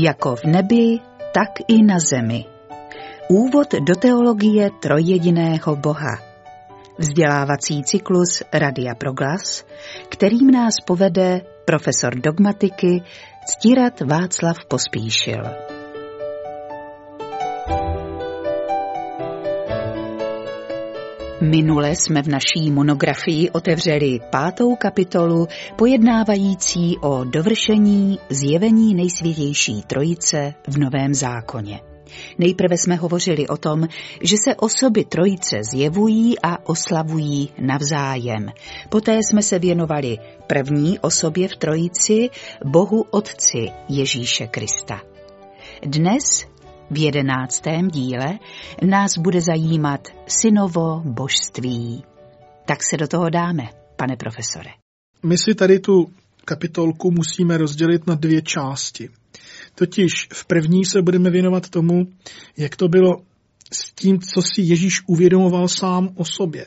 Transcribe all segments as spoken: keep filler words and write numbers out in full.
Jako v nebi, tak i na zemi. Úvod do teologie trojjediného Boha. Vzdělávací cyklus Radia Proglas, kterým nás povede profesor dogmatiky Ctirad Václav Pospíšil. Minule jsme v naší monografii otevřeli pátou kapitolu pojednávající o dovršení zjevení nejsvětější trojice v Novém zákoně. Nejprve jsme hovořili o tom, že se osoby trojice zjevují a oslavují navzájem. Poté jsme se věnovali první osobě v trojici, Bohu Otci Ježíše Krista. Dnes v jedenáctém díle nás bude zajímat synovo božství. Tak se do toho dáme, pane profesore. My si tady tu kapitolku musíme rozdělit na dvě části. Totiž v první se budeme věnovat tomu, jak to bylo s tím, co si Ježíš uvědomoval sám o sobě.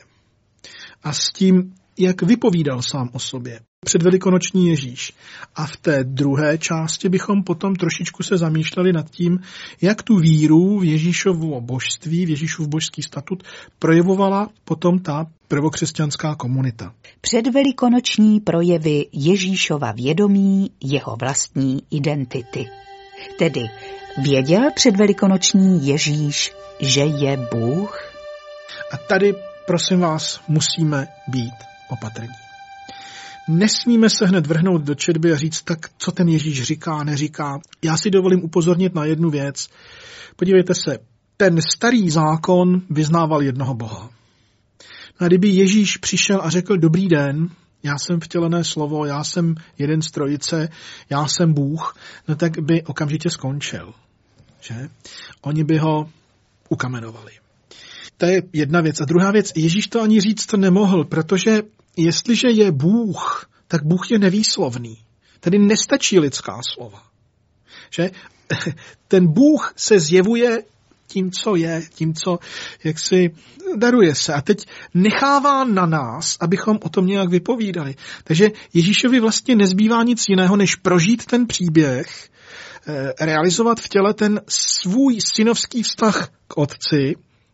A s tím, jak vypovídal sám o sobě. Předvelikonoční Ježíš. A v té druhé části bychom potom trošičku se zamýšleli nad tím, jak tu víru v Ježíšovo božství, v Ježíšův božský statut projevovala potom ta prvokřesťanská komunita. Předvelikonoční projevy Ježíšova vědomí, jeho vlastní identity. Tedy věděl předvelikonoční Ježíš, že je Bůh? A tady, prosím vás, musíme být opatrní. Nesmíme se hned vrhnout do četby a říct, tak co ten Ježíš říká, neříká. Já si dovolím upozornit na jednu věc. Podívejte se, ten starý zákon vyznával jednoho Boha. No a kdyby Ježíš přišel a řekl dobrý den, já jsem vtělené slovo, já jsem jeden z trojice, já jsem Bůh, no tak by okamžitě skončil. Že? Oni by ho ukamenovali. To je jedna věc. A druhá věc, Ježíš to ani říct to nemohl, protože jestliže je Bůh, tak Bůh je nevýslovný. Tedy nestačí lidská slova. Že? Ten Bůh se zjevuje tím, co je, tím, co jak si daruje se. A teď nechává na nás, abychom o tom nějak vypovídali. Takže Ježíšovi vlastně nezbývá nic jiného, než prožít ten příběh, realizovat v těle ten svůj synovský vztah k otci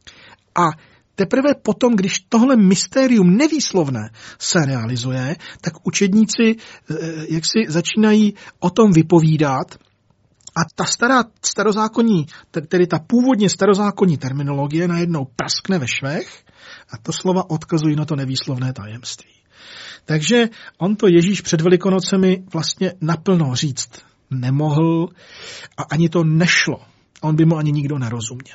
a teprve potom, když tohle mystérium nevýslovné se realizuje, tak učedníci jak si začínají o tom vypovídat. A ta stará starozákonní, tedy ta původně starozákonní terminologie najednou praskne ve švech a to slova odkazují na to nevýslovné tajemství. Takže on to Ježíš před Velikonocemi vlastně naplno říct nemohl a ani to nešlo. On by mu ani nikdo nerozuměl.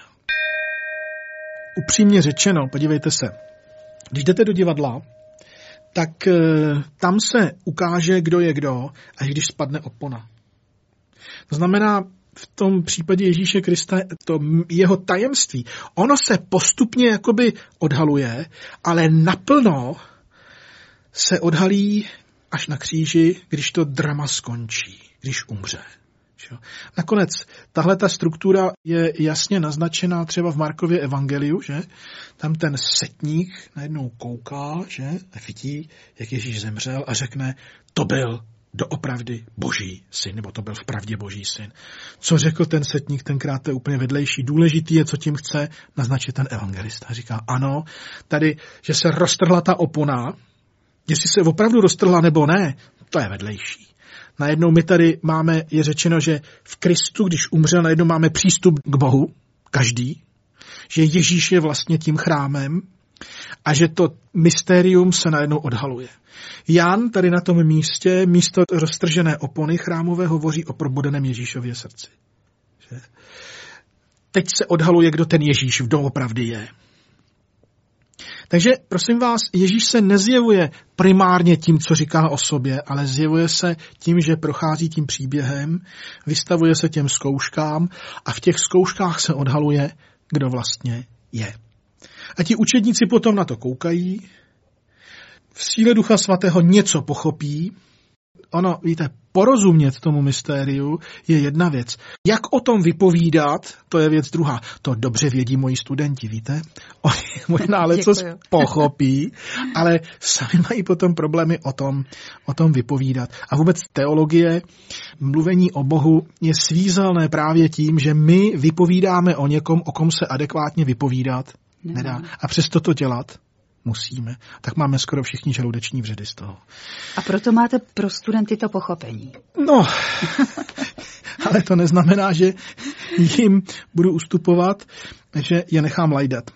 Upřímně řečeno, podívejte se, když jdete do divadla, tak e, tam se ukáže, kdo je kdo, až když spadne opona. To znamená, v tom případě Ježíše Krista, to jeho tajemství, ono se postupně jakoby odhaluje, ale naplno se odhalí až na kříži, když to drama skončí, když umře. Nakonec tahle ta struktura je jasně naznačená třeba v Markově evangeliu, že? Tam ten setník najednou kouká, že? A vidí, jak Ježíš zemřel a řekne, to byl doopravdy boží syn, nebo to byl vpravdě boží syn. Co řekl ten setník tenkrát, to je úplně vedlejší. Důležitý je, co tím chce naznačit ten evangelista. Říká, ano, tady, že se roztrhla ta opona, jestli se opravdu roztrhla nebo ne, to je vedlejší. Najednou my tady máme, je řečeno, že v Kristu, když umřel, najednou máme přístup k Bohu, každý, že Ježíš je vlastně tím chrámem a že to mystérium se najednou odhaluje. Jan tady na tom místě, místo roztržené opony chrámové, hovoří o probudeném Ježíšově srdci. Že? Teď se odhaluje, kdo ten Ježíš doopravdy je. Takže, prosím vás, Ježíš se nezjevuje primárně tím, co říká o sobě, ale zjevuje se tím, že prochází tím příběhem, vystavuje se těm zkouškám a v těch zkouškách se odhaluje, kdo vlastně je. A ti učedníci potom na to koukají, v síle Ducha Svatého něco pochopí. Ono, víte, porozumět tomu mystériu je jedna věc. Jak o tom vypovídat, to je věc druhá. To dobře vědí moji studenti, víte? Oni možná lecos pochopí, ale sami mají potom problémy o tom, o tom vypovídat. A vůbec teologie, mluvení o Bohu je svízelné právě tím, že my vypovídáme o někom, o kom se adekvátně vypovídat nedá. A přesto to dělat musíme. Tak máme skoro všichni žaludeční vředy z toho. A proto máte pro studenty to pochopení. No, ale to neznamená, že jim budu ustupovat, že je nechám lajdat.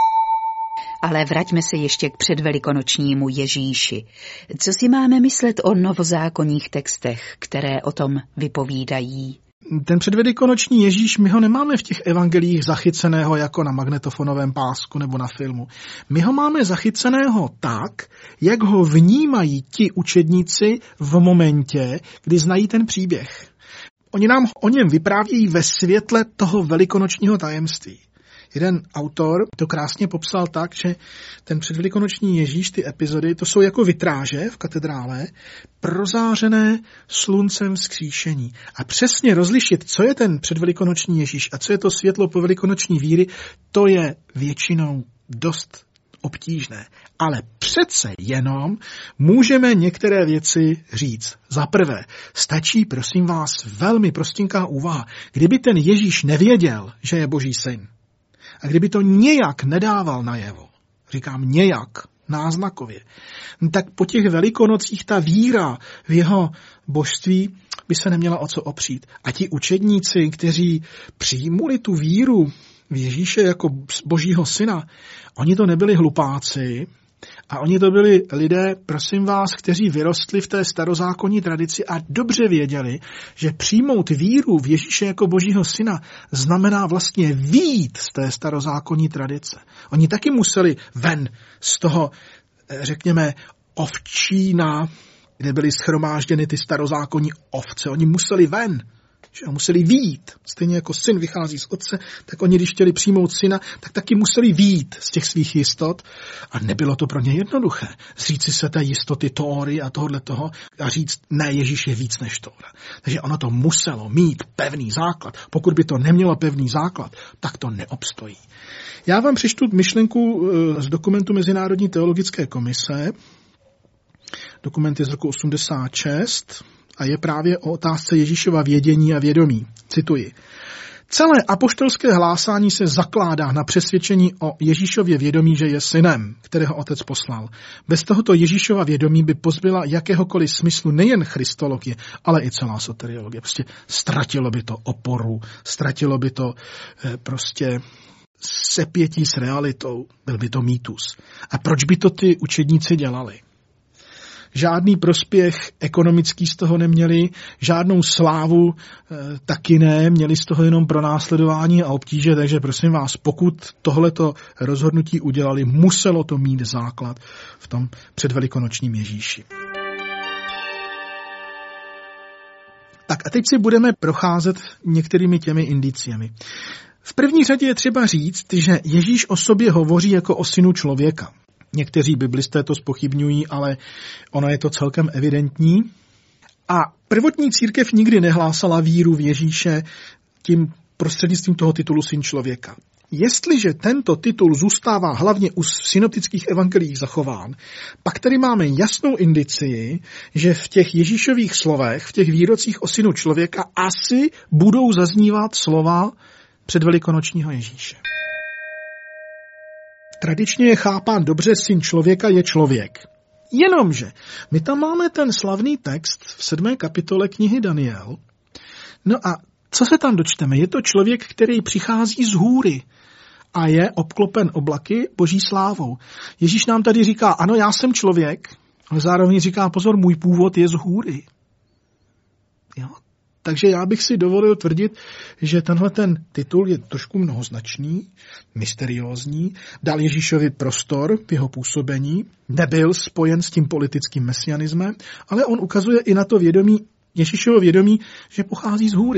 Ale vraťme se ještě k předvelikonočnímu Ježíši. Co si máme myslet o novozákonních textech, které o tom vypovídají? Ten předvelikonoční Ježíš, my ho nemáme v těch evangelích zachyceného jako na magnetofonovém pásku nebo na filmu. My ho máme zachyceného tak, jak ho vnímají ti učedníci v momentě, kdy znají ten příběh. Oni nám o něm vyprávějí ve světle toho velikonočního tajemství. Jeden autor to krásně popsal tak, že ten předvelikonoční Ježíš, ty epizody, to jsou jako vitráže v katedrále, prozářené sluncem vzkříšení. A přesně rozlišit, co je ten předvelikonoční Ježíš a co je to světlo po velikonoční víry, to je většinou dost obtížné. Ale přece jenom můžeme některé věci říct. Za prvé, stačí, prosím vás, velmi prostinká úvaha. Kdyby ten Ježíš nevěděl, že je Boží syn, a kdyby to nějak nedával najevo, říkám nějak, náznakově, tak po těch velikonocích ta víra v jeho božství by se neměla o co opřít. A ti učedníci, kteří přijmuli tu víru v Ježíše jako Božího syna, oni to nebyli hlupáci, a oni to byli lidé, prosím vás, kteří vyrostli v té starozákonní tradici a dobře věděli, že přijmout víru v Ježíše jako Božího syna znamená vlastně vyjít z té starozákonní tradice. Oni taky museli ven z toho, řekněme, ovčína, kde byly shromážděny ty starozákonní ovce. Oni museli ven. Že museli vyjít. Stejně jako syn vychází z otce, tak oni, když chtěli přijmout syna, tak taky museli vyjít z těch svých jistot. A nebylo to pro ně jednoduché. Říci se té jistoty Tóry a tohohle toho a říct, ne, Ježíš je víc než Tóra. Takže ono to muselo mít pevný základ. Pokud by to nemělo pevný základ, tak to neobstojí. Já vám přečtu myšlenku z dokumentu Mezinárodní teologické komise. Dokument je z roku osmdesát šest. A je právě o otázce Ježíšova vědění a vědomí. Cituji. Celé apoštolské hlásání se zakládá na přesvědčení o Ježíšově vědomí, že je synem, kterého otec poslal. Bez tohoto Ježíšova vědomí by pozbyla jakéhokoliv smyslu nejen christologie, ale i celá soteriologie. Prostě ztratilo by to oporu, ztratilo by to eh, prostě sepětí s realitou, byl by to mýtus. A proč by to ty učedníci dělali? Žádný prospěch ekonomický z toho neměli, žádnou slávu e, taky ne, měli z toho jenom pronásledování a obtíže, takže prosím vás, pokud tohleto rozhodnutí udělali, muselo to mít základ v tom předvelikonočním Ježíši. Tak a teď si budeme procházet některými těmi indiciemi. V první řadě je třeba říct, že Ježíš o sobě hovoří jako o synu člověka. Někteří biblisté to zpochybňují, ale ono je to celkem evidentní. A prvotní církev nikdy nehlásala víru v Ježíše tím prostřednictvím toho titulu syn člověka. Jestliže tento titul zůstává hlavně u synoptických evangeliích zachován, pak tady máme jasnou indicii, že v těch Ježíšových slovech, v těch výrocích o synu člověka asi budou zaznívat slova předvelikonočního Ježíše. Tradičně je chápán dobře, syn člověka je člověk. Jenomže my tam máme ten slavný text v sedmé kapitole knihy Daniel. No a co se tam dočteme? Je to člověk, který přichází z hůry a je obklopen oblaky boží slávou. Ježíš nám tady říká, ano, já jsem člověk, ale zároveň říká, pozor, můj původ je z hůry. Jo? Takže já bych si dovolil tvrdit, že tenhle ten titul je trošku mnohoznačný, mysteriózní, dal Ježíšovi prostor v jeho působení, nebyl spojen s tím politickým mesianismem, ale on ukazuje i na to vědomí, Ježíšovo vědomí, že pochází z hůry.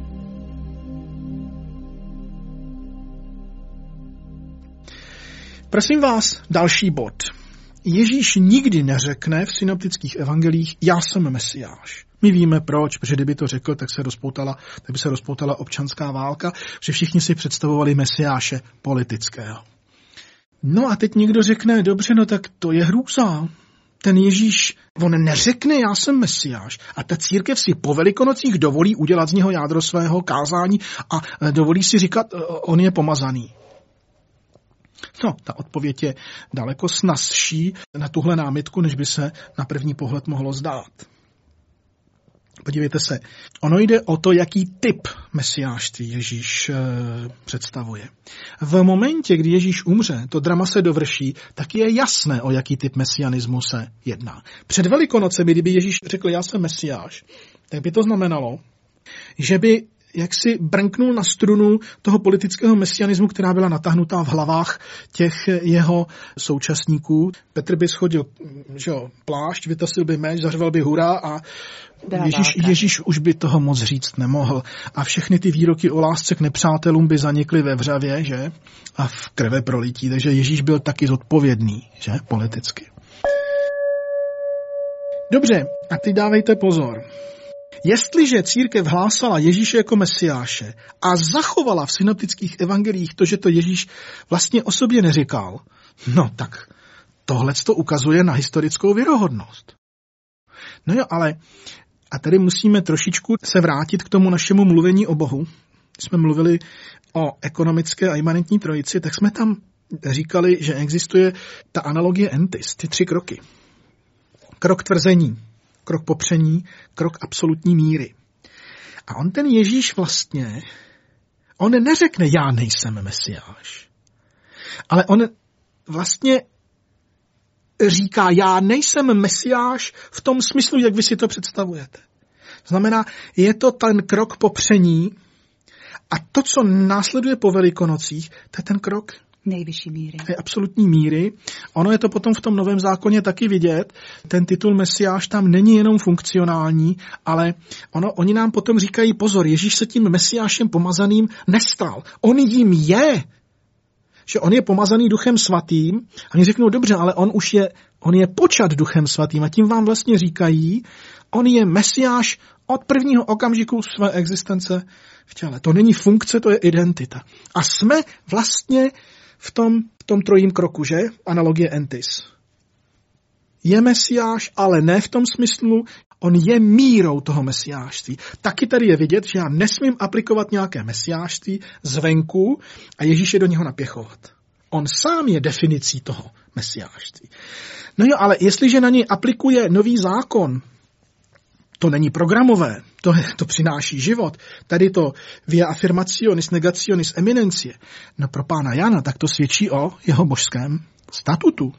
Prosím vás, další bod. Ježíš nikdy neřekne v synoptických evangelích, já jsem Mesiáš. My víme proč, protože kdyby to řekl, tak se rozpoutala, tak by se rozpoutala občanská válka, že všichni si představovali mesiáše politického. No a teď někdo řekne, dobře, no tak to je hrůza. Ten Ježíš, on neřekne, já jsem mesiáš. A ta církev si po Velikonocích dovolí udělat z něho jádro svého kázání a dovolí si říkat, on je pomazaný. No, ta odpověď je daleko snazší na tuhle námitku, než by se na první pohled mohlo zdát. Podívejte se, ono jde o to, jaký typ mesiášství Ježíš e, představuje. V momentě, kdy Ježíš umře, to drama se dovrší, tak je jasné, o jaký typ mesianismu se jedná. Před Velikonocemi, kdyby Ježíš řekl, já jsem mesiáš, tak by to znamenalo, že by jaksi brnknul na strunu toho politického mesianismu, která byla natáhnutá v hlavách těch jeho současníků. Petr by schodil že jo, plášť, vytasil by meč, zařval by hurá a Ježíš, Ježíš už by toho moc říct nemohl. A všechny ty výroky o lásce k nepřátelům by zanikly ve vřavě, že? A v krve prolití. Takže Ježíš byl taky zodpovědný, že? Politicky. Dobře, a teď dávejte pozor. Jestliže církev hlásala Ježíše jako mesiáše a zachovala v synoptických evangeliích to, že to Ježíš vlastně o sobě neříkal, no tak tohleto ukazuje na historickou věrohodnost. No jo, ale a tady musíme trošičku se vrátit k tomu našemu mluvení o Bohu. Když jsme mluvili o ekonomické a imanentní trojici, tak jsme tam říkali, že existuje ta analogie entis, ty tři kroky. Krok tvrzení, krok popření, krok absolutní míry. A on ten Ježíš vlastně, on neřekne, já nejsem mesiáš. Ale on vlastně říká, já nejsem mesiáš v tom smyslu, jak vy si to představujete. Znamená, je to ten krok popření a to, co následuje po Velikonocích, to je ten krok nejvyšší míry. Je absolutní míry. Ono je to potom v tom Novém zákoně taky vidět. Ten titul mesiáš tam není jenom funkcionální, ale ono, oni nám potom říkají, pozor, Ježíš se tím mesiášem pomazaným nestal. On jím je. Že on je pomazaný Duchem svatým a oni řeknou, dobře, ale on už je, on je počat Duchem svatým a tím vám vlastně říkají, on je mesiáš od prvního okamžiku své existence v těle. To není funkce, to je identita. A jsme vlastně v tom, v tom trojím kroku, že? Analogie entis. Je mesiáš, ale ne v tom smyslu, on je mírou toho mesiášství. Taky tady je vidět, že já nesmím aplikovat nějaké mesiášství zvenku a Ježíš je do něho napěchovat. On sám je definicí toho mesiášství. No jo, ale jestliže na něj aplikuje nový zákon, to není programové, to, to přináší život. Tady to via affirmationis negationis eminencie. No pro pána Jana, tak to svědčí o jeho božském statutu.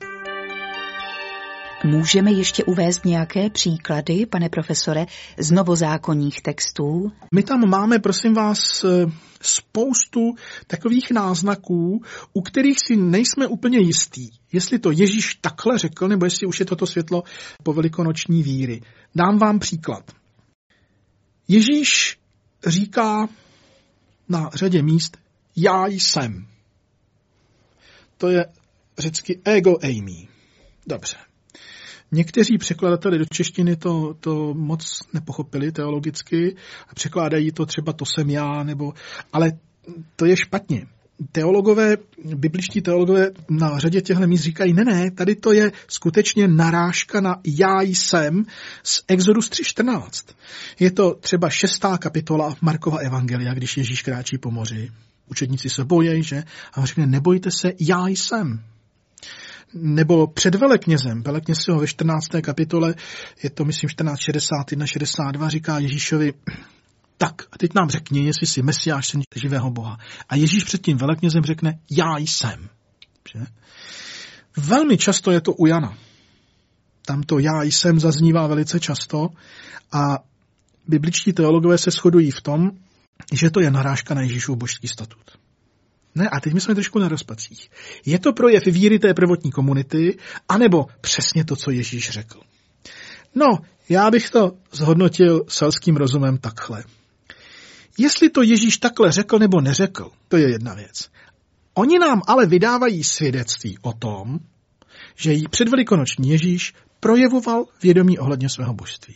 Můžeme ještě uvést nějaké příklady, pane profesore, z novozákonních textů? My tam máme, prosím vás, spoustu takových náznaků, u kterých si nejsme úplně jistí, jestli to Ježíš takhle řekl, nebo jestli už je toto světlo po velikonoční víry. Dám vám příklad. Ježíš říká na řadě míst, já jsem. To je řecky ego eimi. Dobře. Někteří překladatelé do češtiny to, to moc nepochopili teologicky a překládají to třeba to jsem já, nebo, ale to je špatně. Teologové, bibličtí teologové na řadě těchto míst říkají, ne, ne, tady to je skutečně narážka na já jsem z Exodus tři čtrnáct. Je to třeba šestá kapitola Markova evangelia, když Ježíš kráčí po moři. Učedníci se bojí, že? A on řekne, nebojte se, já jsem. Nebo před veleknězem, velekněz ho ve čtrnácté kapitole, je to myslím čtrnáct šedesát jedna šedesát dva, říká Ježíšovi, tak a teď nám řekni, jestli jsi mesiáš, syn živého Boha. A Ježíš před tím veleknězem řekne, já jsem. Že? Velmi často je to u Jana. Tam to já jsem zaznívá velice často a bibličtí teologové se shodují v tom, že to je narážka na Ježíšův božský statut. Ne, a teď my jsme trošku na rozpacích. Je to projev víry té prvotní komunity, anebo přesně to, co Ježíš řekl? No, já bych to zhodnotil selským rozumem takhle. Jestli to Ježíš takhle řekl nebo neřekl, to je jedna věc. Oni nám ale vydávají svědectví o tom, že jí předvelikonoční Ježíš projevoval vědomí ohledně svého božství.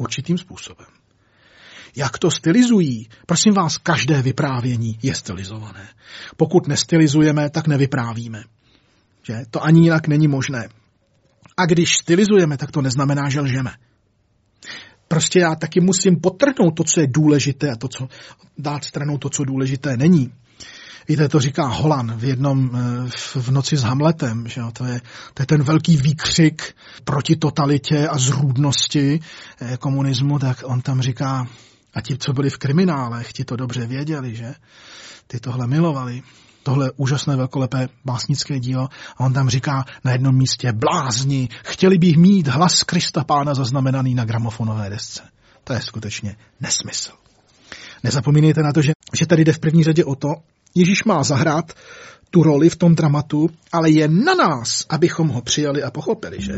určitým způsobem. Jak to stylizují? Prosím vás, každé vyprávění je stylizované. Pokud nestylizujeme, tak nevyprávíme. Že? To ani jinak není možné. A když stylizujeme, tak to neznamená, že lžeme. Prostě já taky musím podtrhnout to, co je důležité a to, co dát stranou to, co důležité není. Víte, to říká Holan v jednom v Noci s Hamletem, že jo? To je, to je ten velký výkřik proti totalitě a zrůdnosti komunismu, tak on tam říká, a ti, co byli v kriminálech, ti to dobře věděli, že? Ty tohle milovali. Tohle úžasné velkolepé básnické dílo. A on tam říká na jednom místě, blázni, chtěli bych mít hlas Krista Pána zaznamenaný na gramofonové desce. To je skutečně nesmysl. Nezapomínejte na to, že, že tady jde v první řadě o to, Ježíš má zahrát tu roli v tom dramatu, ale je na nás, abychom ho přijali a pochopili, že?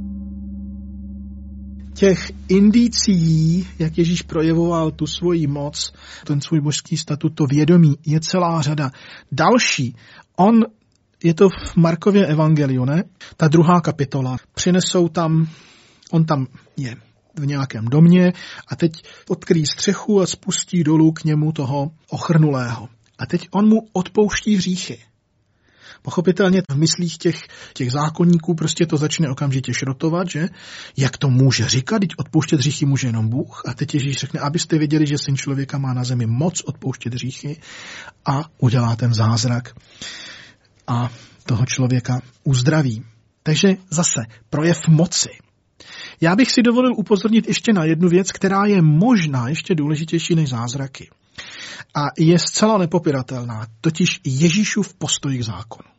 Těch indicí, jak Ježíš projevoval tu svoji moc, ten svůj božský statut, to vědomí, je celá řada. Další, on, je to v Markově evangeliu, ne? Ta druhá kapitola. Přinesou tam, on tam je v nějakém domě a teď odkryjí střechu a spustí dolů k němu toho ochrnulého. A teď on mu odpouští hříchy. Pochopitelně v myslích těch, těch zákonníků prostě to začne okamžitě šrotovat, že? Jak to může říkat, teď odpouštět hříchy může jenom Bůh. A teď Ježíš řekne, abyste věděli, že Syn člověka má na zemi moc odpouštět hříchy a udělá ten zázrak a toho člověka uzdraví. Takže zase projev moci. Já bych si dovolil upozornit ještě na jednu věc, která je možná ještě důležitější než zázraky. A je zcela nepopiratelná, totiž Ježíšův postoj k zákonu.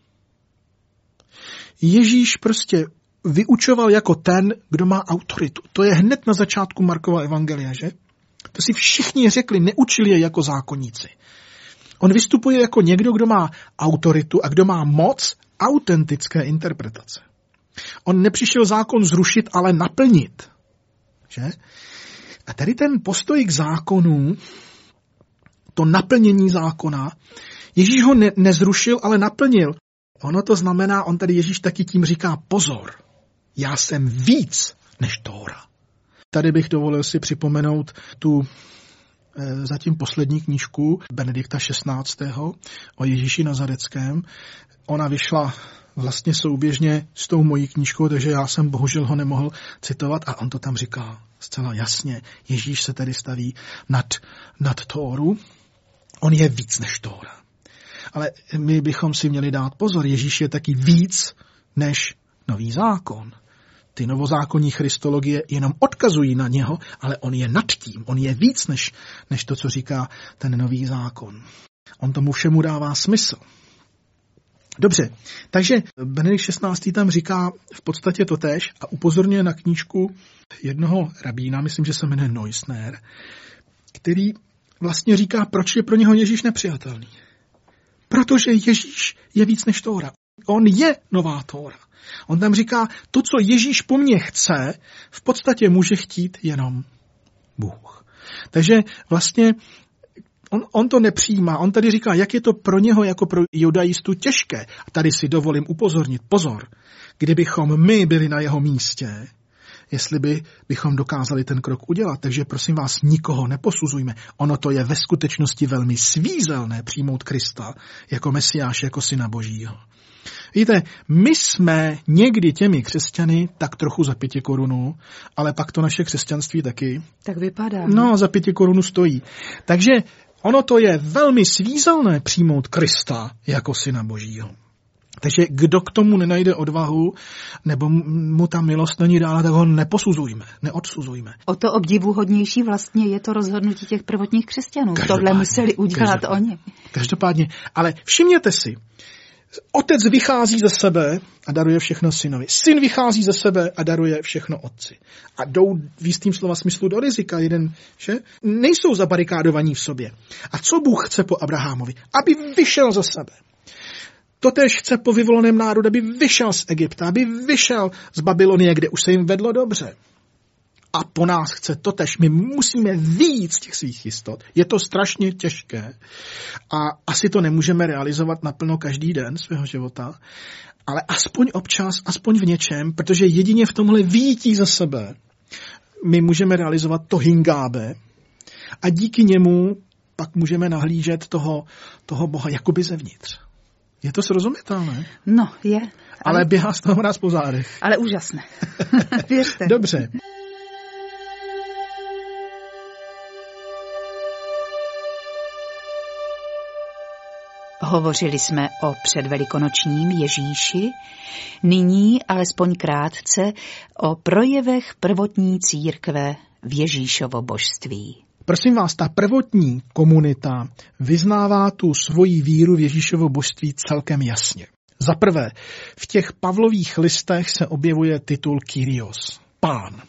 Ježíš prostě vyučoval jako ten, kdo má autoritu. To je hned na začátku Markova evangelia, že? To si všichni řekli, neučili je jako zákonníci. On vystupuje jako někdo, kdo má autoritu a kdo má moc autentické interpretace. On nepřišel zákon zrušit, ale naplnit. Že? A tady ten postoj k zákonu, to naplnění zákona, Ježíš ho ne- nezrušil, ale naplnil. Ono to znamená, on tady Ježíš taky tím říká pozor, já jsem víc než Tóra. Tady bych dovolil si připomenout tu e, zatím poslední knížku Benedikta šestnáctého o Ježíši Nazareckém. Ona vyšla vlastně souběžně s tou mojí knížkou, takže já jsem bohužel ho nemohl citovat a on to tam říká zcela jasně. Ježíš se tady staví nad, nad Tóru. On je víc než Tóra. Ale my bychom si měli dát pozor. Ježíš je taky víc než nový zákon. Ty novozákonní christologie jenom odkazují na něho, ale on je nad tím. On je víc než, než to, co říká ten nový zákon. On tomu všemu dává smysl. Dobře, takže Benedikt šestnáctý tam říká v podstatě totéž a upozorňuje na knížku jednoho rabína, myslím, že se jmenuje Neusner, který vlastně říká, proč je pro něho Ježíš nepřijatelný. Protože Ježíš je víc než Tóra. On je nová Tóra. On tam říká, to, co Ježíš po mně chce, v podstatě může chtít jenom Bůh. Takže vlastně on, on to nepřijímá. On tady říká, jak je to pro něho jako pro judaistu těžké. A tady si dovolím upozornit, pozor, kdybychom my byli na jeho místě, jestli by, bychom dokázali ten krok udělat. Takže prosím vás, nikoho neposuzujme. Ono to je ve skutečnosti velmi svízelné přijmout Krista jako Mesiáš, jako Syna Božího. Víte, my jsme někdy těmi křesťany tak trochu za pěti korunu, ale pak to naše křesťanství taky. Tak vypadá. No, za pěti korunu stojí. Takže ono to je velmi svízelné přijmout Krista jako Syna Božího. Takže kdo k tomu nenajde odvahu, nebo mu ta milost není dána, tak ho neposuzujme, neodsuzujme. O to obdivuhodnější vlastně je to rozhodnutí těch prvotních křesťanů. Tohle museli udělat oni. Každopádně, ale všimněte si, otec vychází ze sebe a daruje všechno synovi. Syn vychází ze sebe a daruje všechno otci. A jdou v jistým slova smyslu do rizika. Jeden, že? Nejsou zabarikádovaní v sobě. A co Bůh chce po Abrahamovi? Aby vyšel ze sebe. Totéž chce po vyvoleném národu, aby vyšel z Egypta, aby vyšel z Babylonie, kde už se jim vedlo dobře. A po nás chce totéž. My musíme vyjít z těch svých jistot. Je to strašně těžké a asi to nemůžeme realizovat naplno každý den svého života, ale aspoň občas, aspoň v něčem, protože jedině v tomhle vyjítí za sebe my můžeme realizovat to hingábe a díky němu pak můžeme nahlížet toho, toho Boha jakoby zevnitř. Je to srozumitelné? No, je. Ale, ale běhá z toho nás po zádech. Ale úžasné. Věřte. Dobře. Hovořili jsme o předvelikonočním Ježíši, nyní alespoň krátce o projevech prvotní církve v Ježíšovo božství. Prosím vás, ta prvotní komunita vyznává tu svoji víru v Ježíšovo božství celkem jasně. Za prvé, v těch Pavlových listech se objevuje titul Kyrios, Pán.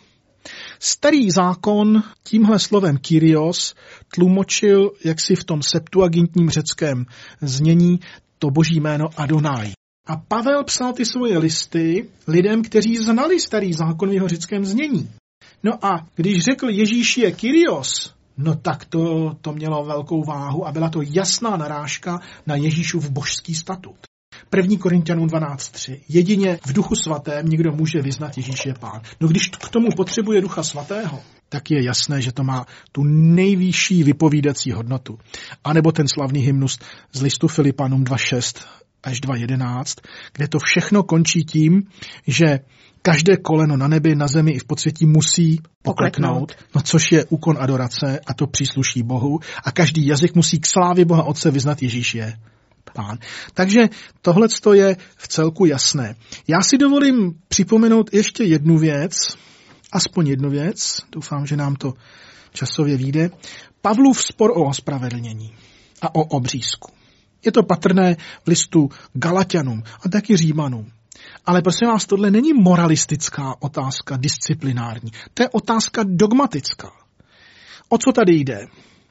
Starý zákon tímhle slovem Kyrios tlumočil jaksi v tom septuagintním řeckém znění to boží jméno Adonai. A Pavel psal ty svoje listy lidem, kteří znali starý zákon v jeho řeckém znění. No a když řekl Ježíš je Kyrios, no tak to, to mělo velkou váhu a byla to jasná narážka na Ježíšův božský statut. první Korinťanům dvanáct tři. Jedině v duchu svatém někdo může vyznat Ježíš je Pán. No když k tomu potřebuje ducha svatého, tak je jasné, že to má tu nejvyšší vypovídací hodnotu. A nebo ten slavný hymnus z listu Filipanům dva šest až dva jedenáct, kde to všechno končí tím, že každé koleno na nebi, na zemi i v podsvětí musí pokleknout, no což je úkon adorace a to přísluší Bohu. A každý jazyk musí k slávě Boha Otce vyznat Ježíš je Pán. Takže tohleto je v celku jasné. Já si dovolím připomenout ještě jednu věc, aspoň jednu věc, doufám, že nám to časově vyjde. Pavlův spor o ospravedlnění a o obřízku. Je to patrné v listu Galatianům a taky Římanům. Ale prosím vás, tohle není moralistická otázka, disciplinární. To je otázka dogmatická. O co tady jde?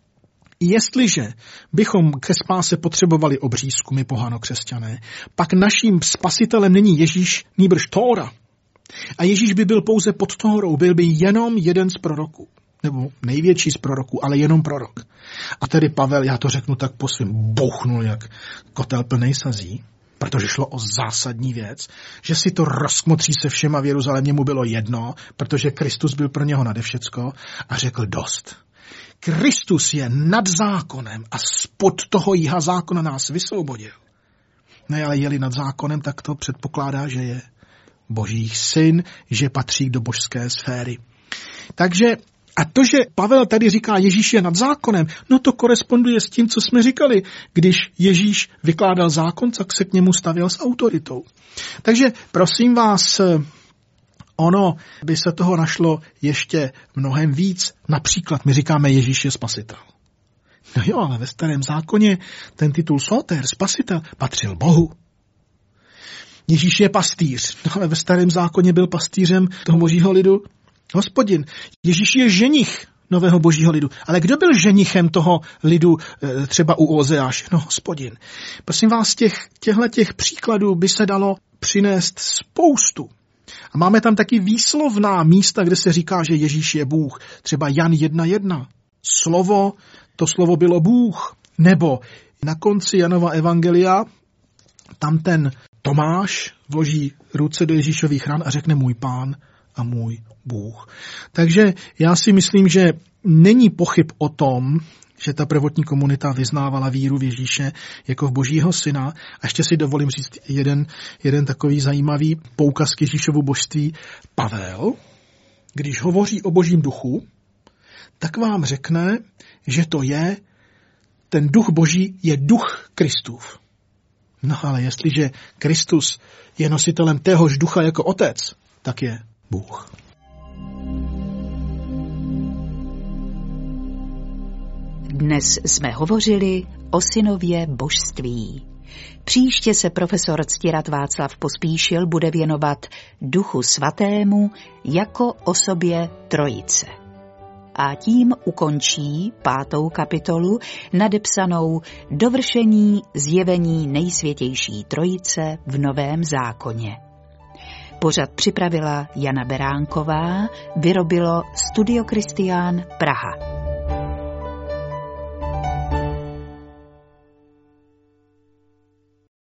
Jestliže bychom ke spáse potřebovali obřízku, my pohanokřesťané, pak naším spasitelem není Ježíš, nýbrž Tóra. A Ježíš by byl pouze pod Tórou, byl by jenom jeden z proroků. Nebo největší z proroků, ale jenom prorok. A tedy Pavel, já to řeknu tak po svým, bouchnul jak kotel plnej sazí, protože šlo o zásadní věc, že si to rozkmotří se všema v Jeruzalémě mu bylo jedno, protože Kristus byl pro něho nade všecko a řekl dost. Kristus je nad zákonem a spod toho jíha zákona nás vysvobodil. Ne, ale je-li nad zákonem, tak to předpokládá, že je Boží syn, že patří do božské sféry. Takže a to, že Pavel tady říká, Ježíš je nad zákonem, no to koresponduje s tím, co jsme říkali. Když Ježíš vykládal zákon, tak se k němu stavěl s autoritou. Takže prosím vás, ono by se toho našlo ještě mnohem víc. Například my říkáme, Ježíš je spasitel. No jo, ale ve starém zákoně ten titul soter, spasitel, patřil Bohu. Ježíš je pastýř, no ale ve starém zákoně byl pastýřem toho božího lidu Hospodin. Ježíš je ženich nového božího lidu. Ale kdo byl ženichem toho lidu třeba u Ozeáše? No, Hospodin. Prosím vás, těch, těchto těch příkladů by se dalo přinést spoustu. A máme tam taky výslovná místa, kde se říká, že Ježíš je Bůh. Třeba Jan jedna jedna. Slovo, to slovo bylo Bůh. Nebo na konci Janova evangelia tam ten Tomáš vloží ruce do Ježíšových ran a řekne můj Pán a můj Bůh. Takže já si myslím, že není pochyb o tom, že ta prvotní komunita vyznávala víru v Ježíše jako v božího syna. A ještě si dovolím říct jeden, jeden takový zajímavý poukaz k Ježíšovu božství. Pavel, když hovoří o božím duchu, tak vám řekne, že to je, ten duch boží je duch Kristův. No ale jestliže Kristus je nositelem téhož ducha jako otec, tak je Bůh. Dnes jsme hovořili o synově božství. Příště se profesor Ctirad Václav Pospíšil bude věnovat Duchu svatému jako osobě Trojice. A tím ukončí pátou kapitolu nadepsanou Dovršení zjevení nejsvětější Trojice v Novém zákoně. Pořad připravila Jana Beránková, vyrobilo Studio Kristián Praha.